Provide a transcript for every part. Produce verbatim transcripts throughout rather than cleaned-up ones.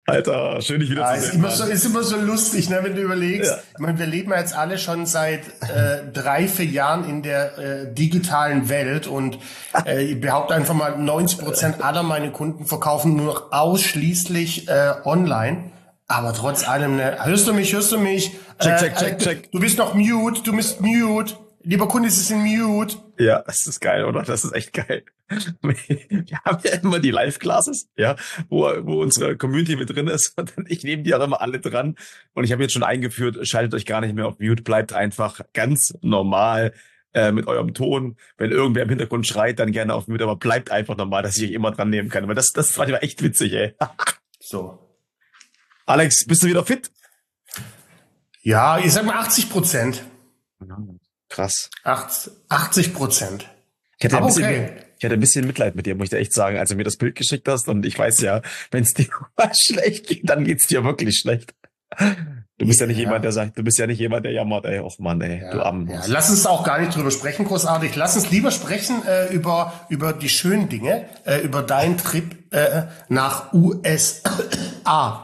Alter, schön, dich Ja, wiederzusehen. ist immer Mann. so, ist immer so lustig, ne, wenn du überlegst. Ja. Ich meine, wir leben ja jetzt alle schon seit äh, drei, vier Jahren in der äh, digitalen Welt und äh, ich behaupte einfach mal, neunzig Prozent aller meine Kunden verkaufen nur noch ausschließlich äh, online. Aber trotz allem, ne, hörst du mich, hörst du mich? Check, Äh, check, check, äh, check. Du bist noch mute, du bist mute. Lieber Kunde, Sie sind mute. Ja, das ist geil, oder? Das ist echt geil. Wir haben ja immer die Live-Classes, ja, wo, wo unsere Community mit drin ist. Und ich nehme die auch immer alle dran. Und ich habe jetzt schon eingeführt, schaltet euch gar nicht mehr auf Mute, bleibt einfach ganz normal äh, mit eurem Ton. Wenn irgendwer im Hintergrund schreit, dann gerne auf Mute, aber bleibt einfach normal, dass ich euch immer dran nehmen kann. Aber das, das war manchmal echt witzig, ey. So. Alex, bist du wieder fit? Ja, ich sag mal achtzig Prozent. Krass. achtzig Prozent. Ich hatte, ein Aber bisschen, okay. ich hatte ein bisschen Mitleid mit dir, muss ich dir echt sagen, als du mir das Bild geschickt hast. Und ich weiß ja, wenn es dir mal schlecht geht, dann geht's dir wirklich schlecht. Du bist ja, ja nicht jemand, der sagt, du bist ja nicht jemand, der jammert, ey, och Mann, ey, ja, du armen. Ja. Lass uns auch gar nicht drüber sprechen, großartig. Lass uns lieber sprechen äh, über über die schönen Dinge, äh, über deinen Trip äh, nach U S A.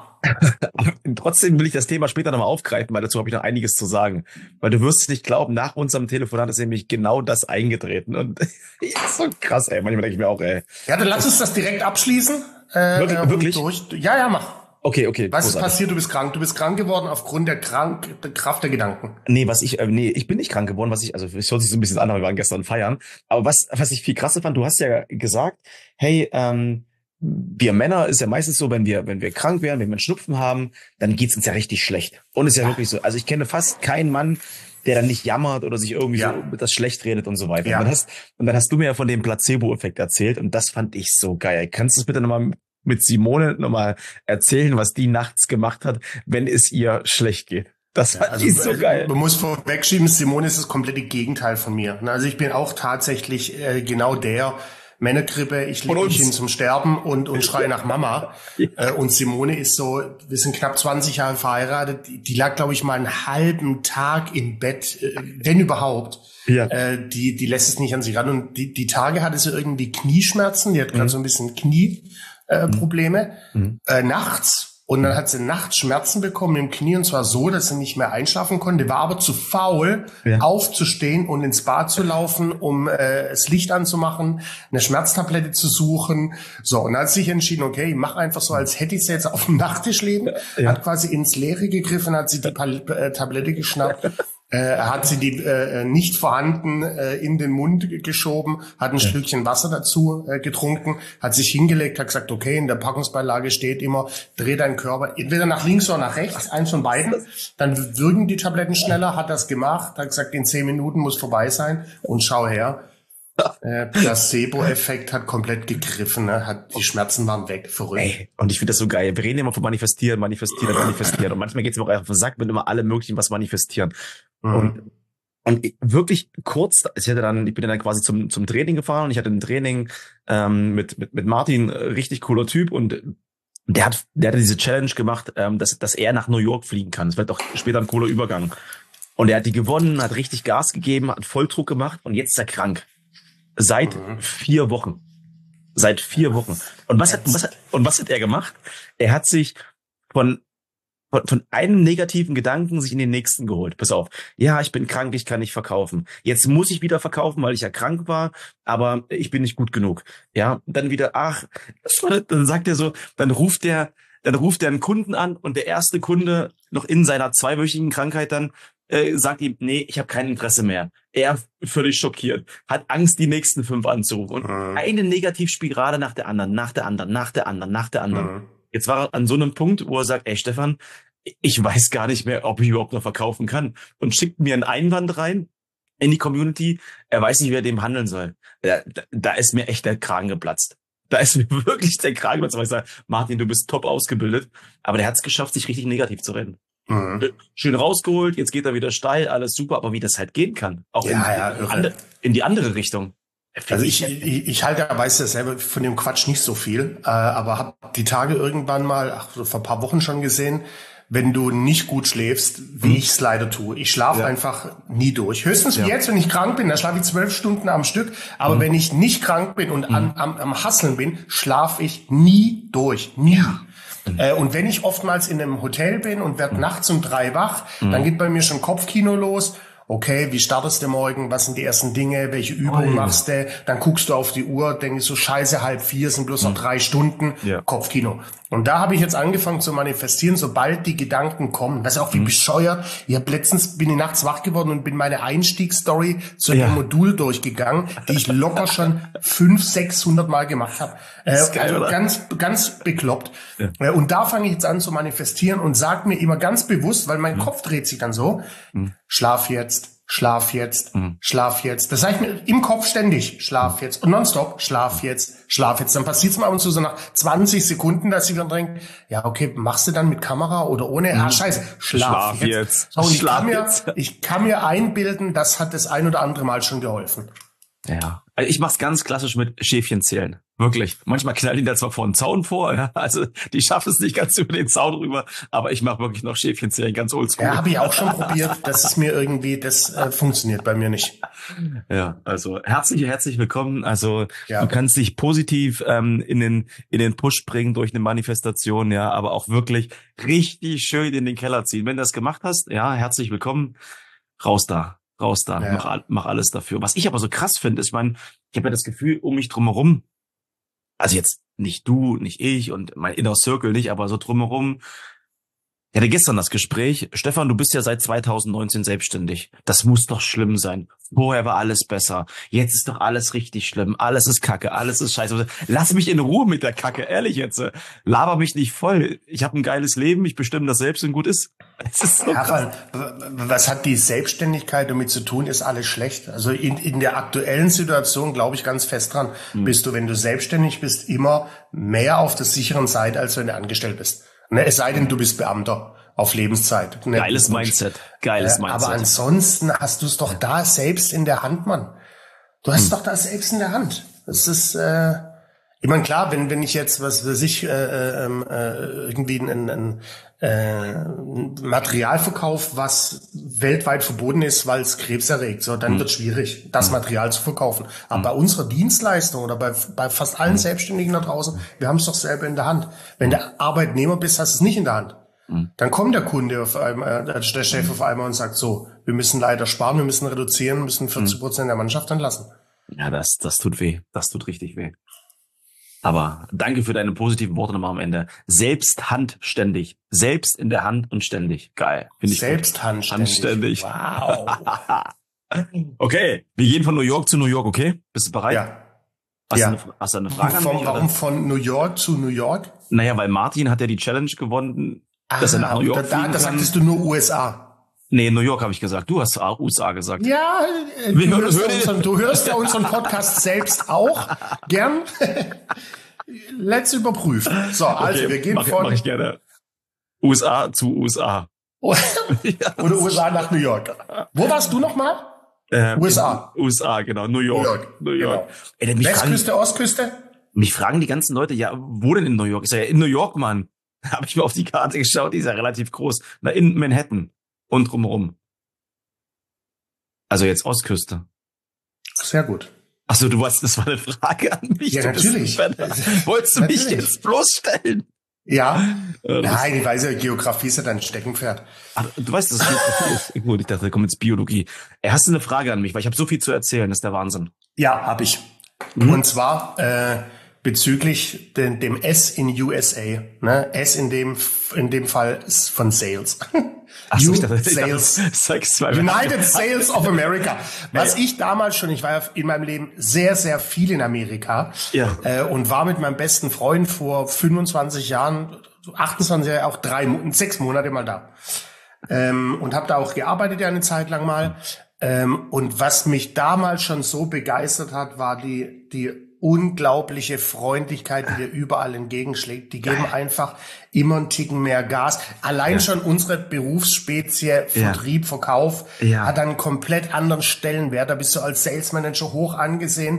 Trotzdem will ich das Thema später nochmal aufgreifen, weil dazu habe ich noch einiges zu sagen. Weil du wirst es nicht glauben, nach unserem Telefonat ist nämlich genau das eingetreten. Und ist so krass, ey. Manchmal denke ich mir auch, ey. Ja, dann lass uns das direkt abschließen. Äh, wirklich? äh, wirklich? Durch. Ja, ja, mach. Okay, okay. Was ist großartig. passiert? Du bist krank. Du bist krank geworden aufgrund der, krank, der Kraft der Gedanken. Nee, was ich, äh, nee, ich bin nicht krank geworden, was ich, also es hört sich so ein bisschen an, aber wir waren gestern feiern. Aber was, was ich viel krasser fand, du hast ja gesagt, hey, ähm, wir Männer ist ja meistens so, wenn wir, wenn wir krank werden, wenn wir einen Schnupfen haben, dann geht's uns ja richtig schlecht. Und ist ja, ja wirklich so. Also ich kenne fast keinen Mann, der dann nicht jammert oder sich irgendwie ja. so das schlecht redet und so weiter. Ja. Und, dann hast, und dann hast du mir ja von dem Placebo-Effekt erzählt und das fand ich so geil. Kannst du es bitte nochmal mit Simone nochmal erzählen, was die nachts gemacht hat, wenn es ihr schlecht geht? Das fand ja, also, ich so geil. Man muss vorwegschieben, Simone ist das komplette Gegenteil von mir. Also ich bin auch tatsächlich äh, genau der Männergrippe, ich lege mich hin zum Sterben und, und schreie nach Mama. Ja. Äh, und Simone ist so, wir sind knapp zwanzig Jahre verheiratet, die, die lag, glaube ich, mal einen halben Tag im Bett, äh, wenn überhaupt. Ja. Äh, die, die lässt es nicht an sich ran. Und die, die Tage hatte sie irgendwie Knieschmerzen, die hat gerade mhm. so ein bisschen Knieprobleme. Äh, mhm. äh, nachts. Und dann hat sie nachts Schmerzen bekommen im Knie und zwar so, dass sie nicht mehr einschlafen konnte, war aber zu faul, ja. aufzustehen und ins Bad zu laufen, um äh, das Licht anzumachen, eine Schmerztablette zu suchen. So, und dann hat sie sich entschieden, okay, ich mache einfach so, als hätte ich sie jetzt auf dem Nachttisch liegen, ja. hat quasi ins Leere gegriffen, hat sie die Pal- äh, Tablette geschnappt. Äh, hat sie die äh, nicht vorhanden äh, in den Mund geschoben, hat ein ja. Stückchen Wasser dazu äh, getrunken, hat sich hingelegt, hat gesagt, okay, in der Packungsbeilage steht immer, dreh deinen Körper entweder nach links oder nach rechts, eins von beiden, dann wirken die Tabletten schneller, hat das gemacht, hat gesagt, in zehn Minuten muss vorbei sein und schau her. Äh, Placebo-Effekt hat komplett gegriffen, ne? Hat, die Schmerzen waren weg, verrückt. Ey, und ich finde das so geil. Wir reden immer von manifestieren, manifestieren, manifestieren. Und manchmal geht es mir auch einfach auf den Sack, wenn immer alle möglichen was manifestieren. Mhm. Und, und wirklich kurz, ich hatte dann, ich bin dann quasi zum, zum Training gefahren und ich hatte ein Training ähm, mit, mit, mit Martin, richtig cooler Typ und der hat, der hatte diese Challenge gemacht, ähm, dass, dass er nach New York fliegen kann. Das wird auch später ein cooler Übergang. Und er hat die gewonnen, hat richtig Gas gegeben, hat Volldruck gemacht und jetzt ist er krank. Seit mhm. vier Wochen. Seit vier Wochen. Und was hat, was hat, und was hat er gemacht? Er hat sich von, von, von einem negativen Gedanken sich in den nächsten geholt. Pass auf. Ja, ich bin krank, ich kann nicht verkaufen. Jetzt muss ich wieder verkaufen, weil ich ja krank war, aber ich bin nicht gut genug. Ja, dann wieder, ach, dann sagt er so, dann ruft der, dann ruft er einen Kunden an und der erste Kunde noch in seiner zweiwöchigen Krankheit dann, Äh, sagt ihm, nee, ich habe kein Interesse mehr. Er völlig schockiert, hat Angst, die nächsten fünf anzurufen. Und mhm. eine Negativspirale nach der anderen, nach der anderen, nach der anderen, nach der anderen. Mhm. Jetzt war er an so einem Punkt, wo er sagt, ey Stefan, ich weiß gar nicht mehr, ob ich überhaupt noch verkaufen kann. Und schickt mir einen Einwand rein in die Community. Er weiß nicht, wie er dem handeln soll. Da, da ist mir echt der Kragen geplatzt. Da ist mir wirklich der Kragen geplatzt. Weil ich sage, Martin, du bist top ausgebildet. Aber der hat es geschafft, sich richtig negativ zu reden. Mhm. Schön rausgeholt, jetzt geht er wieder steil, alles super, aber wie das halt gehen kann, auch ja, in, ja, in, andere, in die andere Richtung. Also ich, ich, ich halte, weiß ja selber von dem Quatsch nicht so viel, äh, aber habe die Tage irgendwann mal, ach, so vor ein paar Wochen schon gesehen, wenn du nicht gut schläfst, wie mhm. ich es leider tue. Ich schlafe ja. einfach nie durch. Höchstens ja. jetzt, wenn ich krank bin, da schlafe ich zwölf Stunden am Stück. Aber mhm. wenn ich nicht krank bin und mhm. an, am, am Hasseln bin, schlafe ich nie durch. Nie. Ja. Mhm. Äh, und wenn ich oftmals in einem Hotel bin und werde mhm. nachts um drei wach, mhm. dann geht bei mir schon Kopfkino los. Okay, wie startest du morgen? Was sind die ersten Dinge? Welche Übungen oh, ja. machst du? Dann guckst du auf die Uhr, denkst so, scheiße, halb vier, sind bloß noch mhm. drei Stunden. Ja. Kopfkino. Und da habe ich jetzt angefangen zu manifestieren, sobald die Gedanken kommen. Das ist auch wie mhm. bescheuert. Ich habe letztens, bin ich nachts wach geworden und bin meine Einstiegsstory zu ja. dem Modul durchgegangen, die ich locker schon fünf, sechshundert Mal gemacht habe. Äh, geil, also ganz, ganz bekloppt. Ja. Und da fange ich jetzt an zu manifestieren und sage mir immer ganz bewusst, weil mein mhm. Kopf dreht sich dann so, mhm. schlaf jetzt, schlaf jetzt, mhm. schlaf jetzt. Das sage ich mir im Kopf ständig, schlaf jetzt und nonstop, schlaf jetzt, schlaf jetzt. Dann passiert es mir ab und zu so nach zwanzig Sekunden, dass ich dann denke, ja okay, machst du dann mit Kamera oder ohne? Mhm. Ah scheiße, schlaf, schlaf jetzt. jetzt. So, und ich, schlaf kann mir, jetzt. ich kann mir einbilden, das hat das ein oder andere Mal schon geholfen. Ja, also ich mach's ganz klassisch mit Schäfchen zählen. Wirklich. Manchmal knallt ihn da zwar vor einen Zaun vor, ja, also die schaffen es nicht ganz über den Zaun rüber, aber ich mache wirklich noch Schäfchen zählen, ganz oldschool. Ja, habe ich auch schon probiert. Das ist mir irgendwie, das äh, funktioniert bei mir nicht. Ja, also herzlich, herzlich willkommen. Also ja. Du kannst dich positiv ähm, in den in den Push bringen durch eine Manifestation, ja, aber auch wirklich richtig schön in den Keller ziehen. Wenn du das gemacht hast, ja, herzlich willkommen. Raus da. Raus da, ja. mach, mach alles dafür. Was ich aber so krass finde, ist, mein, ich habe ja das Gefühl, um mich drumherum, also jetzt nicht du, nicht ich und mein Inner Circle nicht, aber so drumherum. Ich hatte gestern das Gespräch, Stefan, du bist ja seit zweitausendneunzehn selbstständig. Das muss doch schlimm sein. Vorher war alles besser. Jetzt ist doch alles richtig schlimm. Alles ist Kacke, alles ist scheiße. Lass mich in Ruhe mit der Kacke, ehrlich jetzt. Laber mich nicht voll. Ich habe ein geiles Leben, ich bestimme das selbst und gut ist. Es ist so ja, krass. Was hat die Selbstständigkeit damit zu tun, ist alles schlecht. Also in, in der aktuellen Situation glaube ich ganz fest dran, hm. bist du, wenn du selbstständig bist, immer mehr auf der sicheren Seite, als wenn du angestellt bist. Ne, es sei denn, du bist Beamter auf Lebenszeit. Ne, Geiles Mindset. Geiles äh, Mindset. Aber ansonsten hast du es doch da selbst in der Hand, Mann. Du hast es hm. doch da selbst in der Hand. Das ist, äh, ich meine, klar, wenn wenn ich jetzt, was weiß ich, äh, äh, äh, irgendwie ein, ein, äh, Material verkaufe, was weltweit verboten ist, weil es Krebs erregt, so, dann hm. wird es schwierig, das hm. Material zu verkaufen. Aber hm. bei unserer Dienstleistung oder bei, bei fast allen hm. Selbstständigen da draußen, wir haben es doch selber in der Hand. Wenn du Arbeitnehmer bist, hast du es nicht in der Hand. Hm. Dann kommt der Kunde auf einmal, der Chef auf einmal und sagt so, wir müssen leider sparen, wir müssen reduzieren, müssen vierzig Prozent der Mannschaft entlassen. Ja, das, das tut weh. Das tut richtig weh. Aber danke für deine positiven Worte nochmal am Ende. Selbst handständig. Selbst in der Hand und ständig. Geil. Finde ich Selbst handständig. handständig. Wow. Okay, wir gehen von New York zu New York, okay? Bist du bereit? Ja. Hast, ja. Du, eine, hast du eine Frage von, an mich? Warum von New York zu New York? Naja, weil Martin hat ja die Challenge gewonnen, ah, dass er nach New York da, fliegen da sagtest du nur U S A. Nee, New York habe ich gesagt. Du hast U S A gesagt. Ja, du, wir hörst, ja unseren, du hörst ja unseren Podcast selbst auch. Gern. Let's überprüfen. So, also okay, wir gehen mach, von... Mach ich gerne. U S A zu U S A. Oder U S A nach New York. Wo warst du nochmal? Ähm, U S A. U S A, genau. New York. New York. New York. Genau. Ey, Westküste, fragen, Ostküste? Mich fragen die ganzen Leute, ja, wo denn in New York? Ist ja in New York, Mann. Habe ich mir auf die Karte geschaut, die ist ja relativ groß. Na, in Manhattan und drumherum. Also jetzt Ostküste. Sehr gut. Ach so, du warst, das war eine Frage an mich. Ja, natürlich. Wolltest du natürlich. mich jetzt bloßstellen? Ja. Äh, Nein, ich weiß ja, Geografie ist ja dein Steckenpferd. Ach, du weißt, dass Geografie ist. Gut, ich dachte, da kommt jetzt Biologie. Ey, hast du eine Frage an mich? Weil ich habe so viel zu erzählen, das ist der Wahnsinn. Ja, habe ich. Mhm. Und zwar äh, bezüglich den, dem S in U S A. Ne? S in dem in dem Fall ist von Sales. Ach so, ich dachte, Sales. Ich dachte, United Sales of America. Was ich damals schon, ich war ja in meinem Leben sehr, sehr viel in Amerika. Ja. Äh, und war mit meinem besten Freund vor fünfundzwanzig Jahren, achtundzwanzig Jahre, auch drei, sechs Monate mal da. Ähm, und habe da auch gearbeitet ja eine Zeit lang mal. Ähm, und was mich damals schon so begeistert hat, war die, die unglaubliche Freundlichkeit, die dir überall entgegenschlägt. Die geben einfach immer einen Ticken mehr Gas. Allein ja. schon unsere Berufsspezie, Vertrieb, ja. Verkauf, ja. hat einen komplett anderen Stellenwert. Da bist du als Sales Manager hoch angesehen.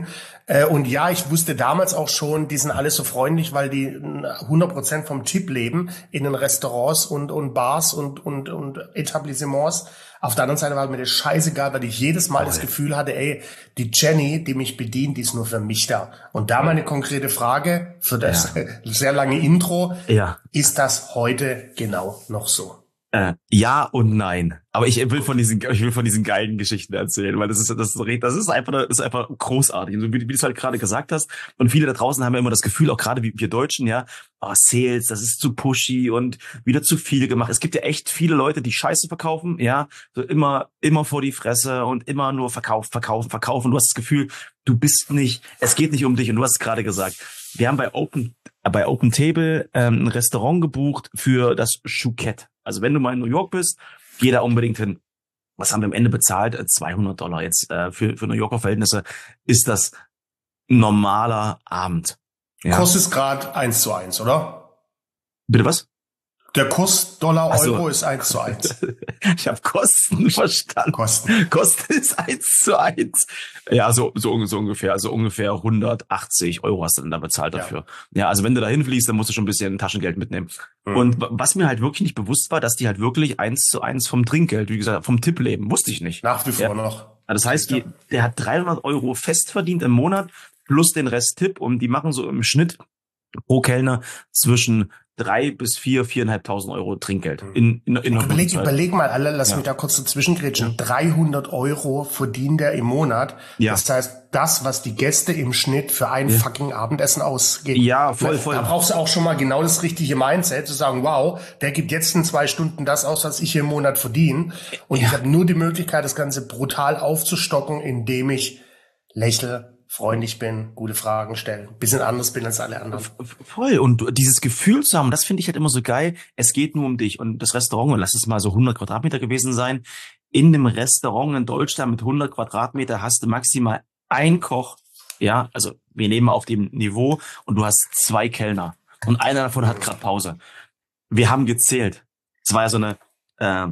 Äh, und ja, ich wusste damals auch schon, die sind alle so freundlich, weil die hundert Prozent vom Tipp leben in den Restaurants und, und Bars und, und, und Etablissements. Auf der anderen Seite war mir das scheißegal, weil ich jedes Mal oh, das Gefühl hatte, ey, die Jenny, die mich bedient, die ist nur für mich da. Und da meine konkrete Frage für das ja. sehr lange Intro, ja. ist das heute genau noch so? Äh, ja und nein. Aber ich will von diesen, ich will von diesen geilen Geschichten erzählen, weil das ist, das ist, das ist einfach, das ist einfach großartig. Und so wie, wie du es halt gerade gesagt hast. Und viele da draußen haben ja immer das Gefühl, auch gerade wie wir Deutschen, ja, oh, Sales, das ist zu pushy und wieder zu viel gemacht. Es gibt ja echt viele Leute, die Scheiße verkaufen, ja, so immer, immer vor die Fresse und immer nur verkaufen, verkaufen, verkaufen. Du hast das Gefühl, du bist nicht, es geht nicht um dich. Und du hast es gerade gesagt. Wir haben bei Open, bei Open Table ähm, ein Restaurant gebucht für das Chouquette. Also wenn du mal in New York bist, geh da unbedingt hin. Was haben wir am Ende bezahlt? zweihundert Dollar jetzt äh, für für New Yorker Verhältnisse ist das ein normaler Abend. Ja. Kostet es gerade eins zu eins, oder? Bitte was? Der Kurs Dollar Euro so. Ist eins zu eins. Ich habe Kosten verstanden. Kosten. Kosten ist eins zu eins. Ja, so, so, so ungefähr. Also ungefähr hundertachtzig Euro hast du dann da bezahlt dafür. Ja, ja, also wenn du da hinfliegst, dann musst du schon ein bisschen Taschengeld mitnehmen. Mhm. Und was mir halt wirklich nicht bewusst war, dass die halt wirklich eins zu eins vom Trinkgeld, wie gesagt, vom Tipp leben. Wusste ich nicht. Nach wie vor ja. noch. Das heißt, die, der hat dreihundert Euro fest verdient im Monat plus den Rest Tipp und die machen so im Schnitt pro Kellner zwischen drei bis vier, viereinhalbtausend Euro Trinkgeld. In, in, in überleg, überleg mal, alle, lass ja. mich da kurz dazwischengrätschen. Ja. dreihundert Euro verdient er im Monat. Ja. Das heißt, das, was die Gäste im Schnitt für ein ja. fucking Abendessen ausgeben. Ja, voll, voll. Da brauchst du auch schon mal genau das richtige Mindset, zu sagen, wow, der gibt jetzt in zwei Stunden das aus, was ich hier im Monat verdiene. Und ja. ich habe nur die Möglichkeit, das Ganze brutal aufzustocken, indem ich lächle, freundlich bin, gute Fragen stellen, bisschen anders bin als alle anderen. Voll. Und dieses Gefühl zu haben, das finde ich halt immer so geil. Es geht nur um dich. Und das Restaurant, und lass es mal so hundert Quadratmeter gewesen sein. In dem Restaurant in Deutschland mit hundert Quadratmeter hast du maximal ein Koch. Ja, also wir nehmen auf dem Niveau und du hast zwei Kellner. Und einer davon hat gerade Pause. Wir haben gezählt. Es war ja so eine, äh,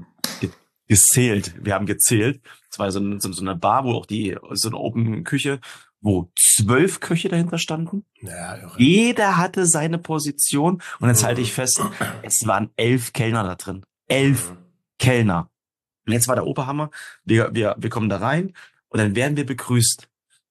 gezählt. Wir haben gezählt. Es war so eine, so eine Bar, wo auch die, so eine Open Küche, wo zwölf Köche dahinter standen. Ja, irre. Jeder hatte seine Position. Und jetzt halte ich fest, es waren elf Kellner da drin. Elf mhm. Kellner. Und jetzt war der Oberhammer. Wir, wir, wir kommen da rein und dann werden wir begrüßt.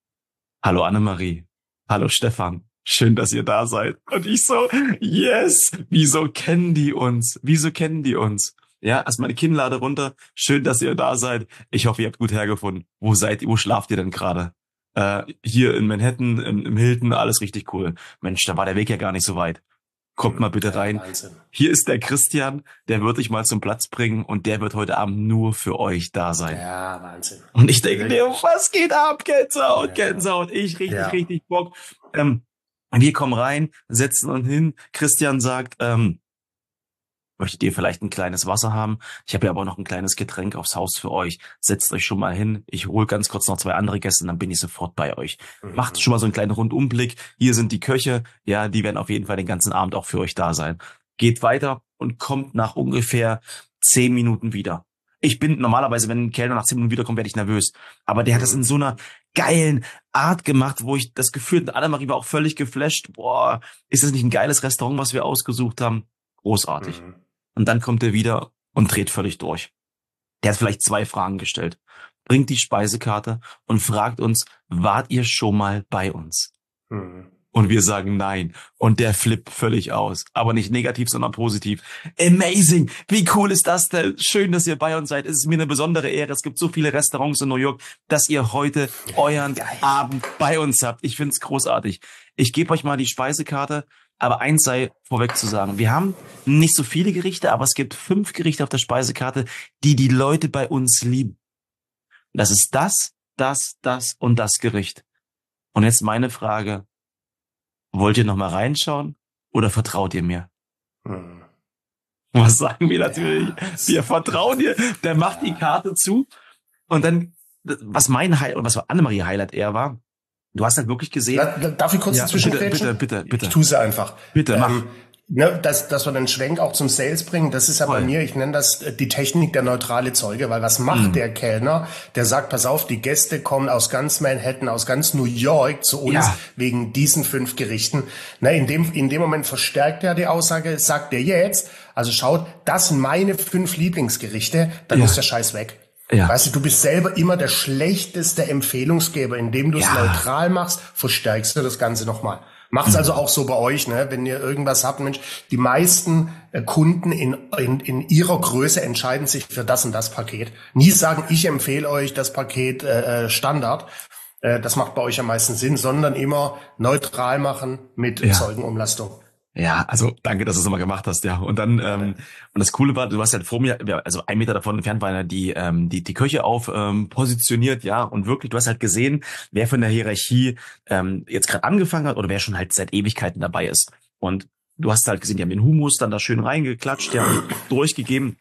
Hallo Annemarie. Hallo Stefan. Schön, dass ihr da seid. Und ich so, yes. Wieso kennen die uns? Wieso kennen die uns? Ja, erst meine Kinnlade runter. Schön, dass ihr da seid. Ich hoffe, ihr habt gut hergefunden. Wo seid ihr? Wo schlaft ihr denn gerade? Äh, hier in Manhattan, im, im Hilton, alles richtig cool. Mensch, da war der Weg ja gar nicht so weit. Kommt mal bitte rein. Wahnsinn. Hier ist der Christian, der wird euch mal zum Platz bringen und der wird heute Abend nur für euch da sein. Ja, Wahnsinn. Und ich denke mir, was geht ab? Gänsehaut, ja. Gänsehaut. Ich richtig, ja. richtig Bock. Ähm, wir kommen rein, setzen uns hin. Christian sagt, ähm, möchtet ihr vielleicht ein kleines Wasser haben? Ich habe ja aber noch ein kleines Getränk aufs Haus für euch. Setzt euch schon mal hin. Ich hole ganz kurz noch zwei andere Gäste und dann bin ich sofort bei euch. Mhm. Macht schon mal so einen kleinen Rundumblick. Hier sind die Köche. Ja, die werden auf jeden Fall den ganzen Abend auch für euch da sein. Geht weiter und kommt nach ungefähr zehn Minuten wieder. Ich bin normalerweise, wenn ein Kellner nach zehn Minuten wiederkommt, werde ich nervös. Aber der hat das in so einer geilen Art gemacht, wo ich das Gefühl hatte, Annemarie war auch völlig geflasht. Boah, ist das nicht ein geiles Restaurant, was wir ausgesucht haben? Großartig. Mhm. Und dann kommt er wieder und dreht völlig durch. Der hat vielleicht zwei Fragen gestellt. Bringt die Speisekarte und fragt uns, wart ihr schon mal bei uns? Mhm. Und wir sagen nein. Und der flippt völlig aus. Aber nicht negativ, sondern positiv. Amazing! Wie cool ist das denn? Schön, dass ihr bei uns seid. Es ist mir eine besondere Ehre. Es gibt so viele Restaurants in New York, dass ihr heute euren Geil. Abend bei uns habt. Ich find's großartig. Ich gebe euch mal die Speisekarte. Aber eins sei vorweg zu sagen, wir haben nicht so viele Gerichte, aber es gibt fünf Gerichte auf der Speisekarte, die die Leute bei uns lieben. Das ist das, das, das und das Gericht. Und jetzt meine Frage, wollt ihr noch mal reinschauen oder vertraut ihr mir? Hm. Was sagen wir natürlich? Ja. Wir vertrauen dir. Der macht die Karte zu und dann, was mein Highlight, oder was Annemarie Highlight eher war, du hast halt wirklich gesehen. Darf ich kurz ja, dazwischen bitte, bitte, bitte, bitte. Ich tue es einfach. Bitte, mach. Ähm, ne, dass, dass wir den Schwenk auch zum Sales bringen, das ist ja Voll. bei mir, ich nenne das äh, die Technik der neutrale Zeuge, weil was macht Mhm. der Kellner? Der sagt, pass auf, die Gäste kommen aus ganz Manhattan, aus ganz New York zu uns Ja. wegen diesen fünf Gerichten. Na, in dem, in dem Moment verstärkt er die Aussage, sagt er jetzt, also schaut, das sind meine fünf Lieblingsgerichte, dann Ja. ist der Scheiß weg. Ja. Weißt du, du bist selber immer der schlechteste Empfehlungsgeber. Indem du es Ja. neutral machst, verstärkst du das Ganze nochmal. Macht's also auch so bei euch, ne? Wenn ihr irgendwas habt, Mensch, die meisten äh, Kunden in, in, in ihrer Größe entscheiden sich für das und das Paket. Nie sagen, ich empfehle euch das Paket äh, Standard. Äh, das macht bei euch am meisten Sinn, sondern immer neutral machen mit Ja. Zeugenumlastung. Ja, also danke, dass du es nochmal gemacht hast, ja. Und dann, ähm, und das Coole war, du hast ja vor mir, also ein Meter davon entfernt waren ja die, ähm, die, die Köche auf ähm, positioniert, ja, und wirklich, du hast halt gesehen, wer von der Hierarchie ähm, jetzt gerade angefangen hat oder wer schon halt seit Ewigkeiten dabei ist. Und du hast halt gesehen, die haben den Hummus dann da schön reingeklatscht, ja, und durchgegeben.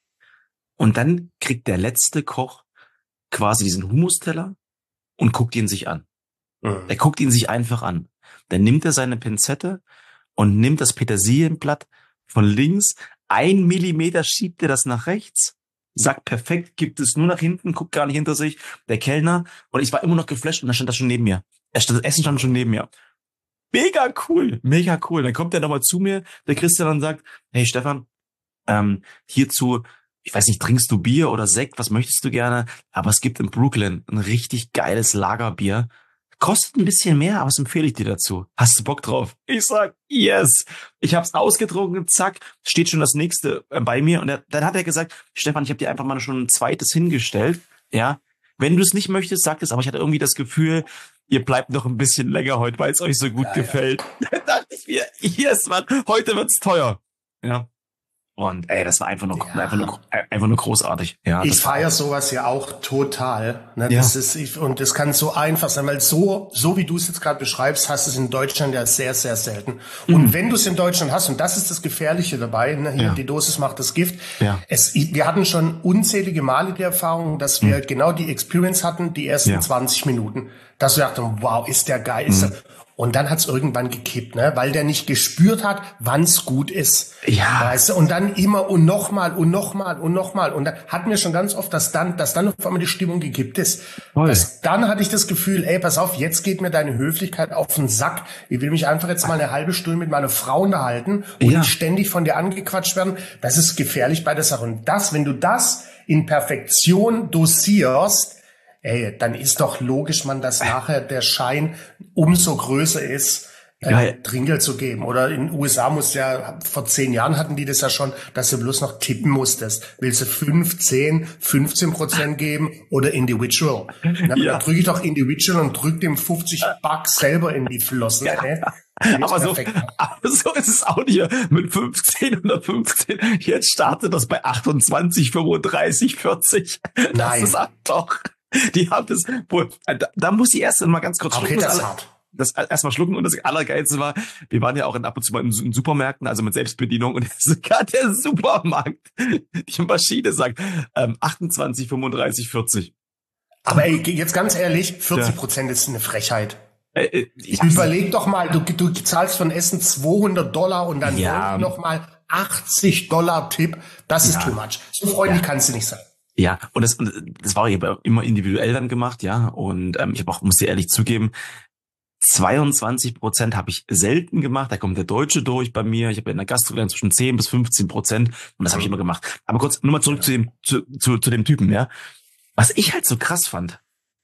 Und dann kriegt der letzte Koch quasi diesen Hummusteller und guckt ihn sich an. Mhm. Er guckt ihn sich einfach an. Dann nimmt er seine Pinzette und nimmt das Petersilienblatt von links, ein Millimeter schiebt er das nach rechts, sagt perfekt, gibt es nur nach hinten, guckt gar nicht hinter sich. Der Kellner, und ich war immer noch geflasht und da stand das schon neben mir. Er stand, das Essen stand schon neben mir. Mega cool, mega cool. Dann kommt er nochmal zu mir, der Christian, und sagt, hey Stefan, ähm, hierzu, ich weiß nicht, trinkst du Bier oder Sekt, was möchtest du gerne? Aber es gibt in Brooklyn ein richtig geiles Lagerbier. Kostet ein bisschen mehr, aber das empfehle ich dir dazu. Hast du Bock drauf? Ich sag, yes. Ich hab's ausgetrunken, zack, steht schon das nächste äh, bei mir. Und er, dann hat er gesagt, Stefan, ich habe dir einfach mal schon ein zweites hingestellt. Ja, wenn du es nicht möchtest, sag es. Aber ich hatte irgendwie das Gefühl, ihr bleibt noch ein bisschen länger heute, weil es euch so gut Ja, gefällt. Ja. Da dachte ich mir, yes, Mann, heute wird's teuer. Ja. Und ey, das war einfach nur, Ja. einfach nur, einfach nur großartig. Ja, Ich das war- feiere sowas ja auch total. Ne? Ja. Das ist, ich, und das kann so einfach sein, weil so, so wie du es jetzt gerade beschreibst, hast du es in Deutschland ja sehr, sehr selten. Und Mhm. wenn du es in Deutschland hast, und das ist das Gefährliche dabei, ne? Hier, Ja. die Dosis macht das Gift. Ja. Es, wir hatten schon unzählige Male die Erfahrung, dass wir genau die Experience hatten, die ersten Ja. zwanzig Minuten. Dass wir dachten, wow, ist der geil. Ist der, und dann hat's irgendwann gekippt, ne? Weil der nicht gespürt hat, wann's gut ist. Ja. Weißt du? Und dann immer und nochmal und nochmal und nochmal. Und dann hatten wir schon ganz oft, dass dann, dass dann auf einmal die Stimmung gekippt ist. Voll. Das, dann hatte ich das Gefühl, ey, pass auf, jetzt geht mir deine Höflichkeit auf den Sack. Ich will mich einfach jetzt mal eine halbe Stunde mit meiner Frau unterhalten und Ja. nicht ständig von dir angequatscht werden. Das ist gefährlich bei der Sache. Und das, wenn du das in Perfektion dosierst, ey, dann ist doch logisch, man, dass nachher der Schein umso größer ist, äh, Geil. Trinkgeld zu geben. Oder in den U S A musst du ja, vor zehn Jahren hatten die das ja schon, dass du bloß noch tippen musstest. Willst du fünf, zehn, fünfzehn Prozent geben oder individual? Na, Ja. Dann drücke ich doch individual und drück dem fünfzig Bucks selber in die Flossen. Ey. Aber so, Perfekt. aber so ist es auch nicht mit fünfzehn oder fünfzehn. Jetzt startet das bei achtundzwanzig, fünfunddreißig, vierzig. Das Nein. ist halt doch. Die haben das wohl. Da, da muss ich erst mal ganz kurz Okay, schlucken. das Das ist aller- hart. Das erstmal schlucken, und das Allergeilste war, wir waren ja auch in, ab und zu mal in, in Supermärkten, also mit Selbstbedienung, und sogar der Supermarkt, die Maschine sagt, ähm, achtundzwanzig, fünfunddreißig, vierzig. Aber ey, jetzt ganz ehrlich, vierzig Prozent ist eine Frechheit. Äh, äh, ich Überleg doch mal, du, du zahlst von Essen zweihundert Dollar und dann Ja. noch mal achtzig Dollar Tipp. Das ist Ja. too much. So freundlich Ja. kannst du nicht sein. Ja, und das, und das war eben immer individuell dann gemacht, ja. Und ähm, ich habe auch, muss dir ehrlich zugeben, zweiundzwanzig Prozent habe ich selten gemacht. Da kommt der Deutsche durch bei mir. Ich habe in der Gastronomie zwischen zehn bis fünfzehn Prozent, und das habe ich immer gemacht. Aber kurz, nur mal zurück zu dem, zu, zu, zu dem Typen, ja. Was ich halt so krass fand,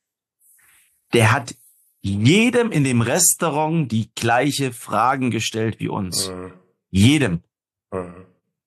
der hat jedem in dem Restaurant die gleiche Fragen gestellt wie uns. Mhm. Jedem. Mhm.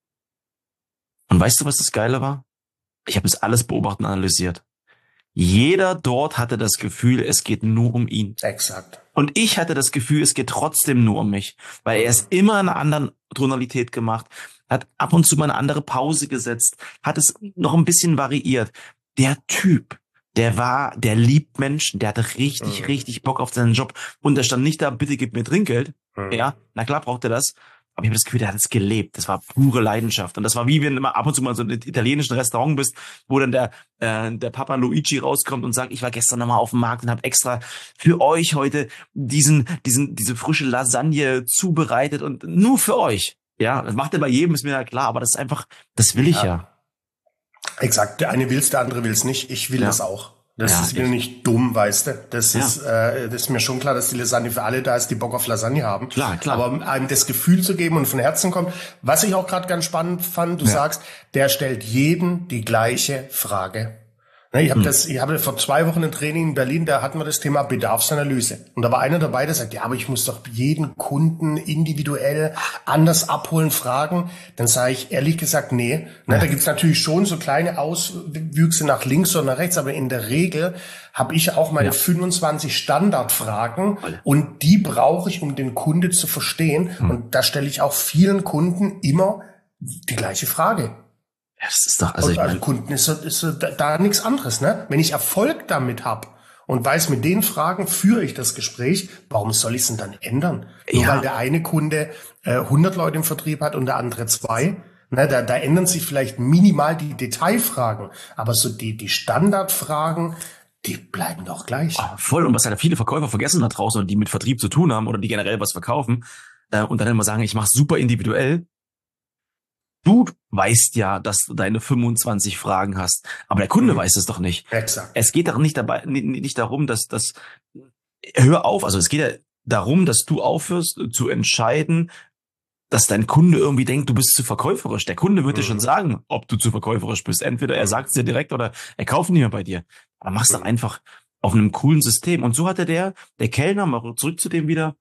Und weißt du, was das Geile war? Ich habe das alles beobachtet und analysiert. Jeder dort hatte das Gefühl, es geht nur um ihn. Exakt. Und ich hatte das Gefühl, es geht trotzdem nur um mich. Weil er ist immer in einer anderen Tonalität gemacht, hat ab und zu mal eine andere Pause gesetzt, hat es noch ein bisschen variiert. Der Typ, der war, der liebt Menschen, der hatte richtig, Mhm. richtig Bock auf seinen Job. Und der stand nicht da, bitte gib mir Trinkgeld. Mhm. Ja, na klar braucht er das. Aber ich habe das Gefühl, der hat es gelebt. Das war pure Leidenschaft. Und das war wie, wenn du mal ab und zu mal so in einem italienischen Restaurant bist, wo dann der, äh, der Papa Luigi rauskommt und sagt, ich war gestern nochmal auf dem Markt und habe extra für euch heute diesen, diesen, diese frische Lasagne zubereitet und nur für euch. Ja, das macht er bei jedem, ist mir ja klar, aber das ist einfach, das will ich ja. ja. Exakt, der eine will's, der andere will's nicht. Ich will ja. das auch. Das ja, ist mir nicht dumm, weißt du. Das ja. ist, äh, das ist mir schon klar, dass die Lasagne für alle da ist, die Bock auf Lasagne haben. Klar, klar. Aber einem das Gefühl zu geben und von Herzen kommt, was ich auch gerade ganz spannend fand, du ja. sagst, der stellt jedem die gleiche Frage. Ich habe das, ich habe vor zwei Wochen ein Training in Berlin, da hatten wir das Thema Bedarfsanalyse. Und da war einer dabei, der sagt, ja, aber ich muss doch jeden Kunden individuell anders abholen, fragen. Dann sage ich ehrlich gesagt, nee. Ja. Da gibt's natürlich schon so kleine Auswüchse nach links oder nach rechts, aber in der Regel habe ich auch meine ja. fünfundzwanzig Standardfragen und die brauche ich, um den Kunde zu verstehen. Hm. Und da stelle ich auch vielen Kunden immer die gleiche Frage. Ja, das ist doch, also, ich mein, Kunden ist, ist da, da nichts anderes, ne? Wenn ich Erfolg damit habe und weiß, mit den Fragen führe ich das Gespräch, warum soll ich es denn dann ändern? Ja. Nur weil der eine Kunde äh, hundert Leute im Vertrieb hat und der andere zwei. Ne, da, da ändern sich vielleicht minimal die Detailfragen, aber so die, die Standardfragen, die bleiben doch gleich. Oh, voll. Und was halt viele Verkäufer vergessen da draußen, oder die mit Vertrieb zu tun haben oder die generell was verkaufen äh, und dann immer sagen, ich mache super individuell. Du weißt ja, dass du deine fünfundzwanzig Fragen hast, aber der Kunde mhm. weiß es doch nicht. Exakt. Es geht doch nicht dabei, nicht darum, dass das, hör auf, also es geht ja darum, dass du aufhörst zu entscheiden, dass dein Kunde irgendwie denkt, du bist zu verkäuferisch. Der Kunde wird mhm. dir schon sagen, ob du zu verkäuferisch bist. Entweder er sagt es dir direkt oder er kauft nicht mehr bei dir. Aber mach's mhm. doch einfach auf einem coolen System. Und so hatte der, der Kellner, mal zurück zu dem wieder,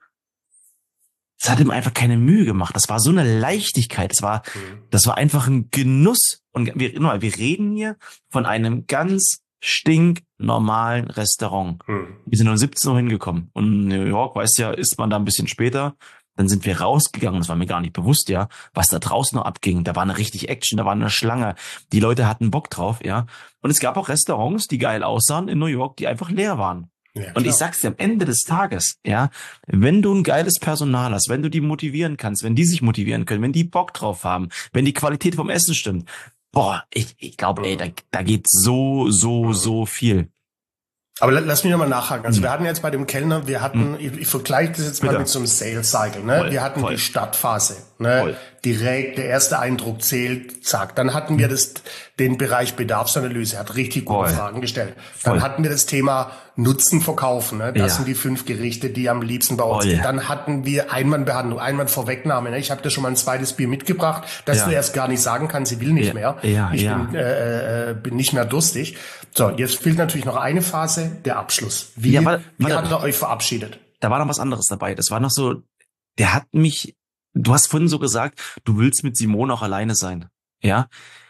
es hat ihm einfach keine Mühe gemacht. Das war so eine Leichtigkeit. Das war, mhm. das war einfach ein Genuss. Und wir, wir reden hier von einem ganz stinknormalen Restaurant. Mhm. Wir sind um siebzehn Uhr hingekommen. Und in New York, weißt du ja, isst man da ein bisschen später. Dann sind wir rausgegangen. Das war mir gar nicht bewusst, ja, was da draußen noch abging. Da war eine richtig Action, da war eine Schlange. Die Leute hatten Bock drauf, ja. Und es gab auch Restaurants, die geil aussahen in New York, die einfach leer waren. Ja, und ich sag's dir, am Ende des Tages, ja, wenn du ein geiles Personal hast, wenn du die motivieren kannst, wenn die sich motivieren können, wenn die Bock drauf haben, wenn die Qualität vom Essen stimmt, boah, ich, ich glaube, ey, da, da geht so, so, so viel. Aber lass mich nochmal nachhaken. Also mhm. wir hatten jetzt bei dem Kellner, wir hatten, mhm. ich, ich vergleiche das jetzt mal Bitte. mit so einem Sales Cycle, ne? Voll, wir hatten voll. die Startphase, ne? Voll. Direkt, der erste Eindruck zählt, zack. Dann hatten wir das, den Bereich Bedarfsanalyse, hat richtig gute voll. Fragen gestellt. Dann voll. hatten wir das Thema Nutzen verkaufen, ne? Das ja. sind die fünf Gerichte, die am liebsten bei uns sind. Dann hatten wir Einwandbehandlung, Einwandvorwegnahme, ne? Ich habe dir schon mal ein zweites Bier mitgebracht, dass ja. du erst gar nicht sagen kannst, sie will nicht ja. mehr. Ja. Ich ja. bin, äh, bin nicht mehr durstig. So, jetzt fehlt natürlich noch eine Phase, der Abschluss. Wie, ja, warte, wie warte, habt ihr euch verabschiedet? Da war noch was anderes dabei. Das war noch so, der hat mich, du hast vorhin so gesagt, du willst mit Simone auch alleine sein. Ja.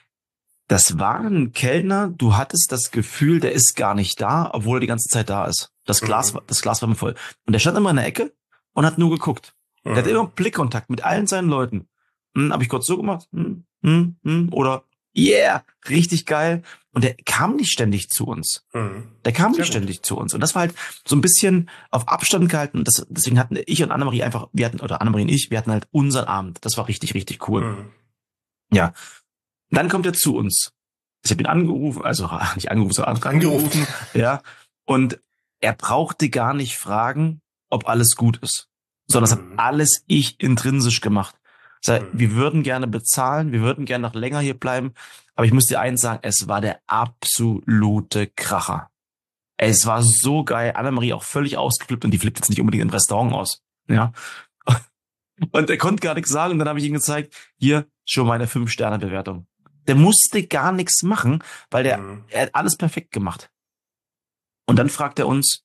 Das war ein Kellner, du hattest das Gefühl, der ist gar nicht da, obwohl er die ganze Zeit da ist. Das Glas, mhm. das Glas war mir voll. Und der stand immer in der Ecke und hat nur geguckt. Mhm. Der hatte immer Blickkontakt mit allen seinen Leuten. Hm, hab ich kurz so gemacht. Hm, hm, hm, oder yeah, richtig geil. Und der kam nicht ständig zu uns. Mhm. Der kam Sehr nicht gut. ständig zu uns. Und das war halt so ein bisschen auf Abstand gehalten. Und das, deswegen hatten ich und Annemarie einfach, wir hatten, oder Annemarie und ich, wir hatten halt unseren Abend. Das war richtig, richtig cool. Mhm. Ja. Dann kommt er zu uns. Ich habe ihn angerufen, also nicht angerufen, sondern angerufen. Ja. Und er brauchte gar nicht fragen, ob alles gut ist. Sondern das mhm. hat alles ich intrinsisch gemacht. Das heißt, mhm. wir würden gerne bezahlen, wir würden gerne noch länger hier bleiben. Aber ich muss dir eins sagen, es war der absolute Kracher. Es war so geil. Annemarie auch völlig ausgeflippt und die flippt jetzt nicht unbedingt im Restaurant aus. Ja. Und er konnte gar nichts sagen. Und dann habe ich ihm gezeigt, hier schon meine fünf Sterne Bewertung. Der musste gar nichts machen, weil der, mhm. er hat alles perfekt gemacht. Und dann fragt er uns,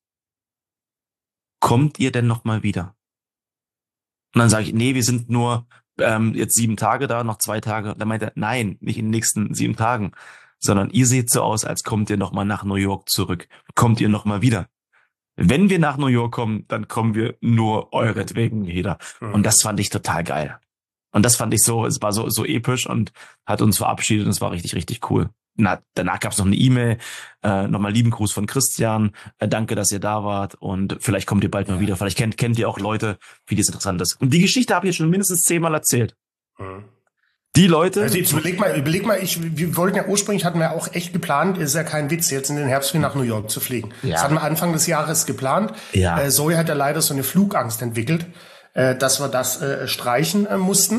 kommt ihr denn noch mal wieder? Und dann sage ich, nee, wir sind nur ähm, jetzt sieben Tage da, noch zwei Tage. Dann meint er, nein, nicht in den nächsten sieben Tagen, sondern ihr seht so aus, als kommt ihr noch mal nach New York zurück. Kommt ihr noch mal wieder? Wenn wir nach New York kommen, dann kommen wir nur euretwegen wieder. Mhm. Und das fand ich total geil. Und das fand ich so, es war so so episch und hat uns verabschiedet und es war richtig, richtig cool. Na, danach gab es noch eine E-Mail, äh, nochmal lieben Gruß von Christian, äh, danke, dass ihr da wart und vielleicht kommt ihr bald mal wieder, vielleicht kennt kennt ihr auch Leute, für die es interessant ist. Und die Geschichte habe ich jetzt schon mindestens zehnmal erzählt. Mhm. Die Leute... Also jetzt überleg mal, überleg mal, ich, wir wollten ja ursprünglich, hatten wir auch echt geplant, ist ja kein Witz, jetzt in den Herbstferien nach New York zu fliegen. Ja. Das hatten wir Anfang des Jahres geplant. Ja. Äh, Zoe hat ja leider so eine Flugangst entwickelt, äh, dass wir das äh, streichen äh, mussten.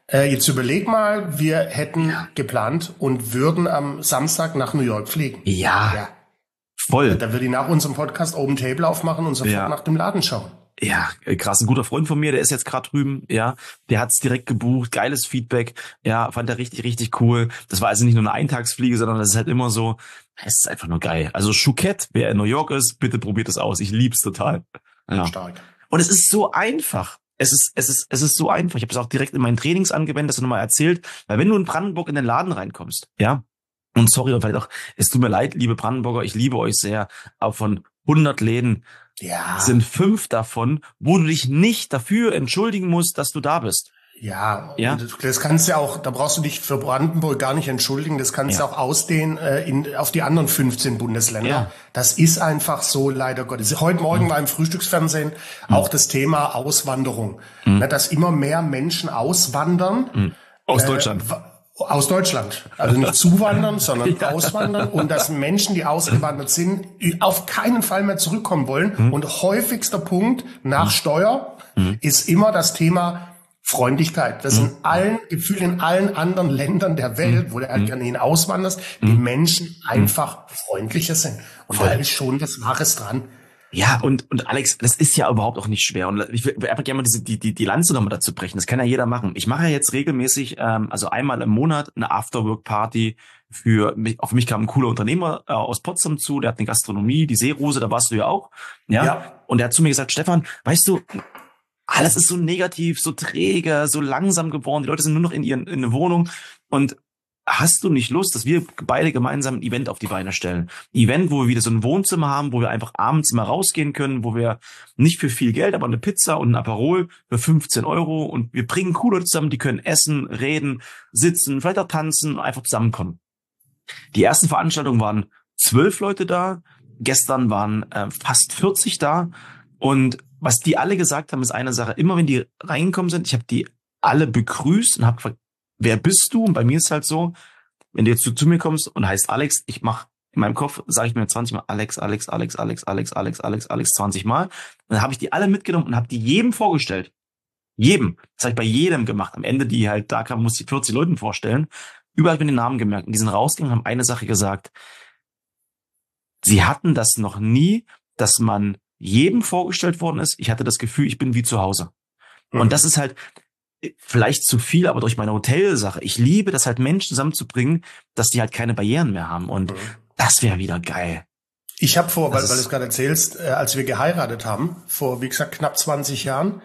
Äh, jetzt überleg mal, wir hätten ja. geplant und würden am Samstag nach New York fliegen. Ja, ja. voll. Da würde ich nach unserem Podcast Open Table aufmachen und sofort ja. nach dem Laden schauen. Ja, krass. Ein guter Freund von mir, der ist jetzt gerade drüben, ja, der hat's direkt gebucht, geiles Feedback, ja, fand er richtig, richtig cool. Das war also nicht nur eine Eintagsfliege, sondern das ist halt immer so, es ist einfach nur geil. Also Phuket, wer in New York ist, bitte probiert es aus. Ich lieb's total. Ja. Stark. Und es ist so einfach. Es ist, es ist, es ist so einfach. Ich habe es auch direkt in meinen Trainings angewendet, das nochmal erzählt. Weil wenn du in Brandenburg in den Laden reinkommst, ja, und sorry, und vielleicht auch, es tut mir leid, liebe Brandenburger, ich liebe euch sehr, aber von hundert Läden ja. sind fünf davon, wo du dich nicht dafür entschuldigen musst, dass du da bist. Ja, ja, das kannst du ja auch, da brauchst du dich für Brandenburg gar nicht entschuldigen, das kannst du ja. auch ausdehnen äh, in, auf die anderen fünfzehn Bundesländer. Ja. Das ist einfach so, leider Gottes. Heute Morgen mhm. war im Frühstücksfernsehen mhm. auch das Thema Auswanderung, mhm. ne, dass immer mehr Menschen auswandern. Mhm. Aus äh, Deutschland. Aus Deutschland. Also nicht zuwandern, sondern ja. auswandern. Und dass Menschen, die ausgewandert sind, auf keinen Fall mehr zurückkommen wollen. Mhm. Und häufigster Punkt nach mhm. Steuer mhm. ist immer das Thema Freundlichkeit. Das mhm. in allen, gefühlt in allen anderen Ländern der Welt, mhm. wo du halt gerne hin auswanderst, die mhm. Menschen einfach freundlicher sind. Und Voll. Da ist schon was Wahres dran. Ja, und, und Alex, das ist ja überhaupt auch nicht schwer. Und ich will einfach gerne mal diese, die, die, die Lanze nochmal dazu brechen. Das kann ja jeder machen. Ich mache ja jetzt regelmäßig, ähm, also einmal im Monat eine Afterwork-Party für mich. Auf mich kam ein cooler Unternehmer äh, aus Potsdam zu, der hat eine Gastronomie, die Seerose, da warst du ja auch. Ja. ja. Und der hat zu mir gesagt, Stefan, weißt du, alles ist so negativ, so träge, so langsam geworden. Die Leute sind nur noch in ihren, in der Wohnung. Und hast du nicht Lust, dass wir beide gemeinsam ein Event auf die Beine stellen? Ein Event, wo wir wieder so ein Wohnzimmer haben, wo wir einfach abends mal rausgehen können, wo wir nicht für viel Geld, aber eine Pizza und ein Aperol für fünfzehn Euro und wir bringen coole Leute zusammen, die können essen, reden, sitzen, vielleicht auch tanzen, einfach zusammenkommen. Die ersten Veranstaltungen waren zwölf Leute da. Gestern waren äh, fast vierzig da. Und was die alle gesagt haben, ist eine Sache. Immer wenn die reingekommen sind, ich habe die alle begrüßt und habe gefragt, wer bist du? Und bei mir ist halt so, wenn du jetzt zu, zu mir kommst und heißt Alex, ich mache in meinem Kopf, sage ich mir zwanzig Mal Alex, Alex, Alex, Alex, Alex, Alex, Alex, Alex, zwanzig Mal. Und dann habe ich die alle mitgenommen und habe die jedem vorgestellt. Jedem. Das habe ich bei jedem gemacht. Am Ende, die halt da kamen, musste ich vierzig Leuten vorstellen. Überall habe ich mir den Namen gemerkt. Und die sind rausgegangen und haben eine Sache gesagt. Sie hatten das noch nie, dass man jedem vorgestellt worden ist. Ich hatte das Gefühl, ich bin wie zu Hause. Mhm. Und das ist halt vielleicht zu viel, aber durch meine Hotelsache. Ich liebe das halt, Menschen zusammenzubringen, dass die halt keine Barrieren mehr haben. Und mhm. das wäre wieder geil. Ich habe vor, weil, weil du es gerade erzählst, äh, als wir geheiratet haben, vor, wie gesagt, knapp zwanzig Jahren,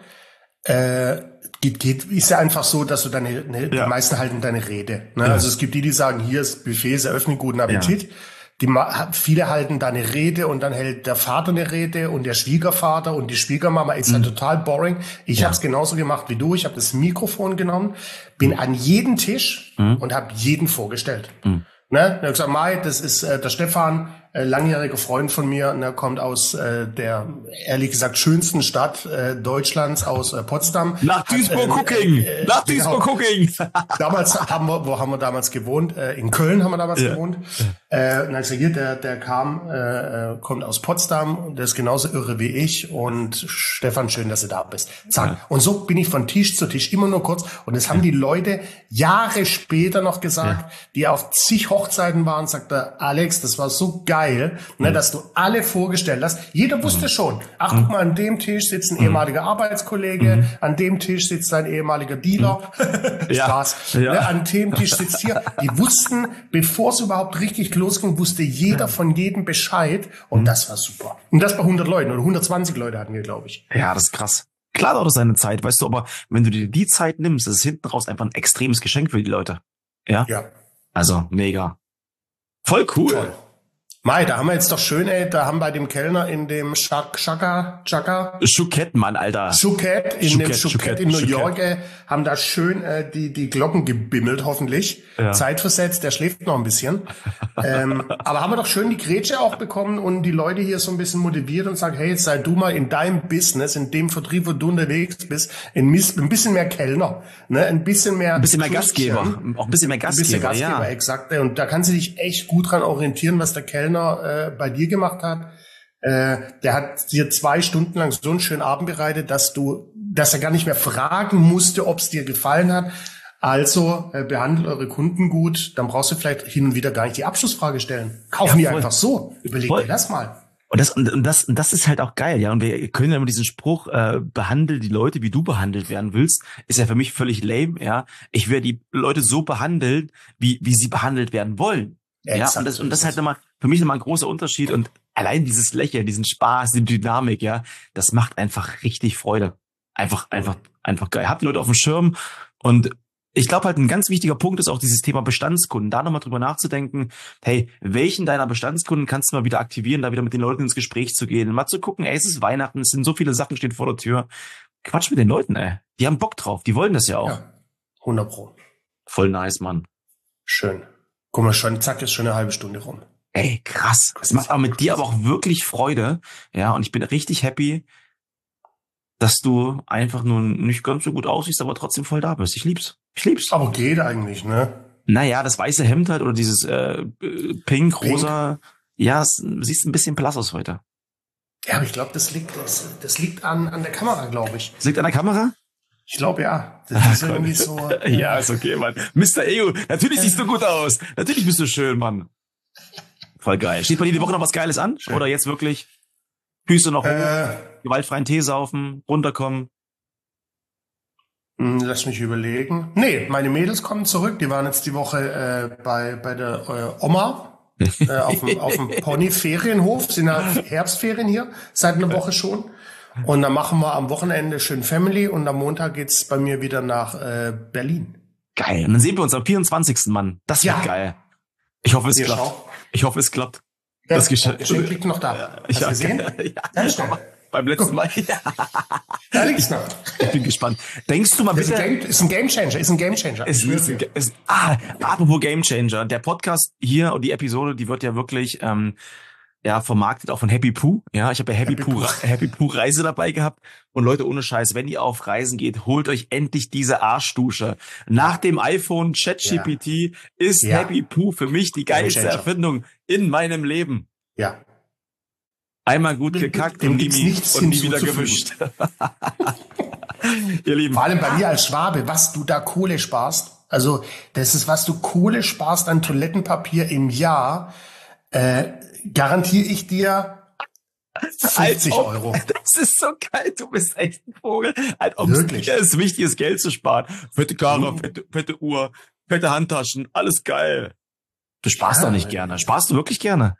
äh, geht, geht, ist ja einfach so, dass du deine, ne, ja. die meisten halten deine Rede. Ne? Ja. Also es gibt die, die sagen, hier ist Buffet, sie eröffnen, guten Appetit. Ja. Die, viele halten da eine Rede und dann hält der Vater eine Rede und der Schwiegervater und die Schwiegermama ist mhm. dann total boring. Ich ja. habe es genauso gemacht wie du. Ich habe das Mikrofon genommen, bin mhm. an jeden Tisch mhm. und habe jeden vorgestellt. Mhm. Ne? Ich habe gesagt, Mai, das ist äh, der Stefan, äh, langjähriger Freund von mir, ne, kommt aus äh, der, ehrlich gesagt, schönsten Stadt äh, Deutschlands, aus äh, Potsdam. Nach Duisburg-Kucking! Äh, äh, Nach Duisburg-Kucking! Damals haben wir, wo haben wir damals gewohnt? Äh, in Köln haben wir damals ja. gewohnt. Äh, und dann gesagt, hier, der, der kam, äh, kommt aus Potsdam und der ist genauso irre wie ich und Stefan, schön, dass du da bist. Zack. Ja. Und so bin ich von Tisch zu Tisch, immer nur kurz. Und das haben ja. die Leute Jahre später noch gesagt, ja. die auf zig Hochzeiten waren, sagt der Alex, das war so geil. Geil, ne, mhm. dass du alle vorgestellt hast. Jeder wusste mhm. schon. Ach, guck mal, an dem Tisch sitzt ein mhm. ehemaliger Arbeitskollege, mhm. an dem Tisch sitzt ein ehemaliger Dealer. Mhm. Spaß. Ja. Ne, an dem Tisch sitzt hier. Die wussten, bevor es überhaupt richtig losging, wusste jeder von jedem Bescheid. Und mhm. das war super. Und das bei hundert Leuten oder hundertzwanzig Leute hatten wir, glaube ich. Ja, das ist krass. Klar dauert das seine Zeit, weißt du, aber wenn du dir die Zeit nimmst, ist es hinten raus einfach ein extremes Geschenk für die Leute. Ja? Ja. Also, mega. Voll cool. Toll. Mai, da haben wir jetzt doch schön, ey, da haben bei dem Kellner in dem Chaka, Chaka. Phuket, Mann, Alter. Phuket, in Phuket, dem Phuket in New Phuket. York, ey, haben da schön äh, die die Glocken gebimmelt, hoffentlich. Ja. Zeitversetzt, der schläft noch ein bisschen. ähm, aber haben wir doch schön die Grätsche auch bekommen und die Leute hier so ein bisschen motiviert und sagen, hey, jetzt sei du mal in deinem Business, in dem Vertrieb, wo du unterwegs bist, ein, ein bisschen mehr Kellner, ne, ein bisschen mehr. Ein bisschen mehr Gastgeber. Auch ein bisschen mehr Gastgeber, ein bisschen Gastgeber, ja. Exakt. Und da kannst du dich echt gut dran orientieren, was der Kellner Äh, bei dir gemacht hat. Äh, der hat dir zwei Stunden lang so einen schönen Abend bereitet, dass du, dass er gar nicht mehr fragen musste, ob es dir gefallen hat. Also äh, behandelt eure Kunden gut, dann brauchst du vielleicht hin und wieder gar nicht die Abschlussfrage stellen. Kaufen die einfach so. Überleg dir das mal. Und das, und das, und das ist halt auch geil, ja. Und wir können ja immer diesen Spruch, äh, behandle die Leute, wie du behandelt werden willst, ist ja für mich völlig lame, ja. Ich werde die Leute so behandeln, wie, wie sie behandelt werden wollen. Ja, ja? Und das, und das ist halt nochmal, für mich nochmal ein großer Unterschied. Und allein dieses Lächeln, diesen Spaß, die Dynamik, ja, das macht einfach richtig Freude. Einfach, einfach, einfach geil. Habt die Leute auf dem Schirm. Und ich glaube halt, ein ganz wichtiger Punkt ist auch dieses Thema Bestandskunden. Da nochmal drüber nachzudenken, hey, welchen deiner Bestandskunden kannst du mal wieder aktivieren, da wieder mit den Leuten ins Gespräch zu gehen, mal zu gucken, ey, es ist Weihnachten, es sind so viele Sachen stehen vor der Tür. Quatsch mit den Leuten, ey. Die haben Bock drauf, die wollen das ja auch. Ja, hundert Pro. Voll nice, Mann. Schön. Guck mal schon, zack, ist schon eine halbe Stunde rum. Ey, krass. Es macht aber mit dir aber auch wirklich Freude. Ja, und ich bin richtig happy, dass du einfach nur nicht ganz so gut aussiehst, aber trotzdem voll da bist. Ich lieb's. Ich lieb's. Aber geht eigentlich, ne? Naja, das weiße Hemd halt oder dieses äh, Pink, Rosa. Pink. Ja, es, siehst ein bisschen blass aus heute. Ja, aber ich glaube, das liegt, das, das liegt an, an der Kamera, glaube ich. Das liegt an der Kamera? Ich glaube, ja. Das ist irgendwie so. Äh, ja, ist okay, Mann. Mister Ego, natürlich siehst du gut aus. Natürlich bist du schön, Mann. Voll geil. Steht bei dir die Woche noch was Geiles an? Oder jetzt wirklich Füße noch hoch, äh, gewaltfreien Tee saufen, runterkommen? Lass mich überlegen. Nee, meine Mädels kommen zurück. Die waren jetzt die Woche äh, bei bei der äh, Oma äh, auf dem auf dem Pony-Ferienhof. Sind ja Herbstferien hier seit einer Woche schon. Und dann machen wir am Wochenende schön Family und am Montag geht's bei mir wieder nach äh, Berlin. Geil. Und dann sehen wir uns am vierundzwanzigsten Mann. Das wird ja geil. Ich hoffe, es Hier, klappt. Schau. Ich hoffe, es klappt. Ja, das Geschenk liegt noch da. Hast ja, du gesehen? Ja, Ganz schnell. Beim letzten Mal. Ja. Da liegt's noch. Ich bin gespannt. Denkst du mal bitte... Ist ein, Game, ist ein Gamechanger, ist ein Gamechanger. Es ist, ein, ist, ah, apropos Gamechanger. Der Podcast hier und die Episode, die wird ja wirklich ähm, ja vermarktet auch von Happy Poo. Ja, ich habe ja Happy, Happy Poo, Poo. Happy Poo Reise dabei gehabt. Und Leute, ohne Scheiß, wenn ihr auf Reisen geht, holt euch endlich diese Arschdusche. Nach dem iPhone ChatGPT ja. ist ja. Happy Poo für mich die geilste Erfindung in meinem Leben. Ja. Einmal gut gekackt dem und nie, nichts und nie wieder gewischt. Ihr Lieben. Vor allem bei mir als Schwabe, was du da Kohle sparst. Also das ist, was du Kohle sparst an Toilettenpapier im Jahr, äh, garantiere ich dir fünfzig ob, Euro. Das ist so geil, du bist echt ein Vogel. Als ob es dir ist wichtig ist, Geld zu sparen. Fette Karre, mhm. fette, fette Uhr, fette Handtaschen, alles geil. Du sparst ja, doch nicht gerne. Sparst du wirklich gerne?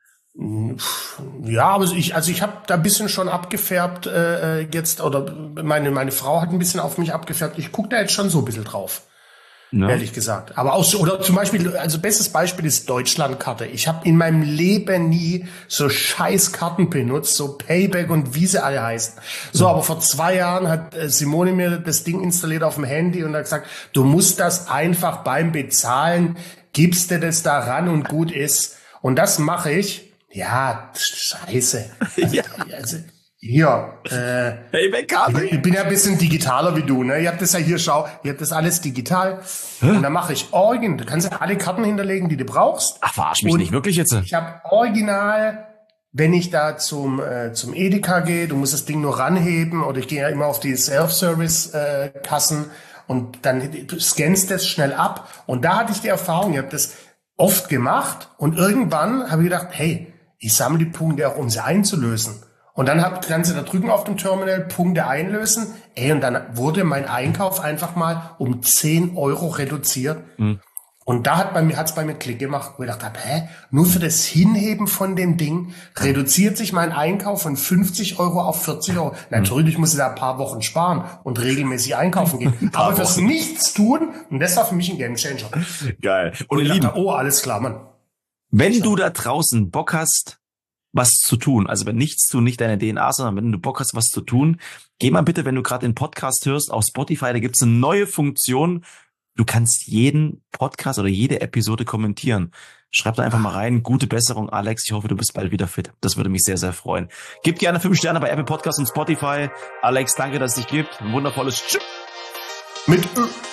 Ja, aber ich, also ich habe da ein bisschen schon abgefärbt äh, jetzt, oder meine meine Frau hat ein bisschen auf mich abgefärbt. Ich gucke da jetzt schon so ein bisschen drauf, ja. Ehrlich gesagt. Aber auch so, oder zum Beispiel, also bestes Beispiel ist Deutschlandkarte. Ich habe in meinem Leben nie so scheiß Karten benutzt, so Payback und wie sie alle heißen. So, aber vor zwei Jahren hat Simone mir das Ding installiert auf dem Handy und hat gesagt, du musst das einfach beim Bezahlen, gibst dir das da ran und gut ist. Und das mache ich. Ja, scheiße. Ja. Also, hier, äh, hey, ich, ich bin ja ein bisschen digitaler wie du, ne? Ihr habt das ja hier, schau, ihr habt das alles digital. Hä? Und dann mache ich Origin. Du kannst ja alle Karten hinterlegen, die du brauchst. Ach, verarsch mich und nicht, wirklich jetzt? Ich habe Original, wenn ich da zum äh, zum Edeka gehe, du musst das Ding nur ranheben, oder ich gehe ja immer auf die Self-Service-Kassen äh, und dann du scannst das schnell ab. Und da hatte ich die Erfahrung, ich habe das oft gemacht und irgendwann habe ich gedacht, hey, ich sammle die Punkte auch, um sie einzulösen. Und dann hab, kannst du da drücken auf dem Terminal, Punkte einlösen. Ey, und dann wurde mein Einkauf einfach mal um zehn Euro reduziert. Mhm. Und da hat bei mir, hat's bei mir Klick gemacht, wo ich dachte, hä, nur für das Hinheben von dem Ding reduziert sich mein Einkauf von fünfzig Euro auf vierzig Euro. Natürlich muss ich da ein paar Wochen sparen und regelmäßig einkaufen gehen. Aber fürs Nichtstun, und das war für mich ein Gamechanger. Geil. Und, und ich dachte, oh, alles klar, Mann. Wenn du da draußen Bock hast, was zu tun, also wenn nichts tun, nicht deine D N A, sondern wenn du Bock hast, was zu tun, geh mal bitte, wenn du gerade den Podcast hörst, auf Spotify, da gibt's eine neue Funktion. Du kannst jeden Podcast oder jede Episode kommentieren. Schreib da einfach mal rein, gute Besserung, Alex. Ich hoffe, du bist bald wieder fit. Das würde mich sehr, sehr freuen. Gib gerne fünf Sterne bei Apple Podcasts und Spotify. Alex, danke, dass es dich gibt. Ein wundervolles Tschüss. Mit Ö.